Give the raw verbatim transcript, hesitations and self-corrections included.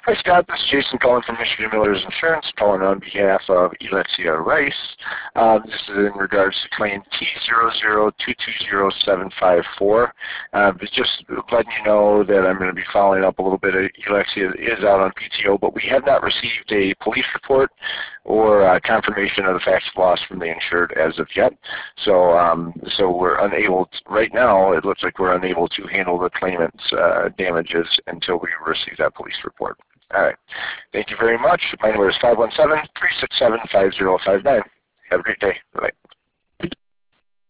Hi Scott, this is Jason calling from Michigan Millers Insurance, calling on behalf of Alexia Rice. Uh, this is in regards to claim T zero zero two two zero seven five four. Uh, but just letting you know that I'm going to be following up a little bit. Alexia is out on P T O, but we have not received a police report or uh, confirmation of the facts of loss from the insured as of yet. So, um, so we're unable, to, right now, it looks like we're unable to handle the claimant's uh, damages until we receive that police report. All right. Thank you very much. My number is five one seven, three six seven, five zero five nine. Have a great day. Bye-bye.